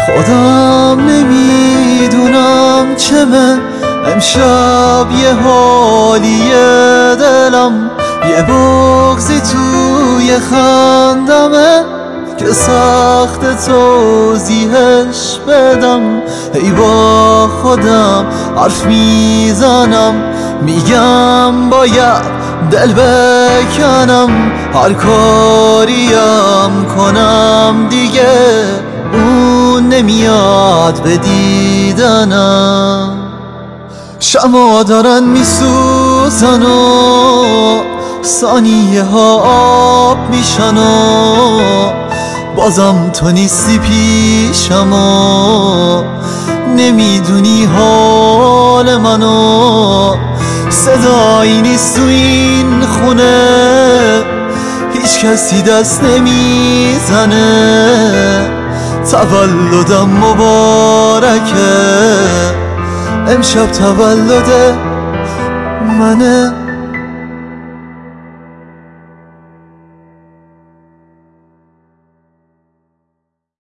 خودم نمیدونم چه من امشب یه حالیه دلم، یه بغضی توی خندمه که سخت توضیحش بدم. ای با خودم حرف میزنم، میگم باید دل بکنم، هر کاریم کنم دیگه اون نمیاد به دیدنم. شمع دارن میسوزن و ثانیه ها آب میشن و بازم تو نیستی پیشم و نمیدونی حال منو. صدایی نیست تو این خونه، هیچ کسی دست نمیزنه. تولدم مبارکه، امشب تولد منه.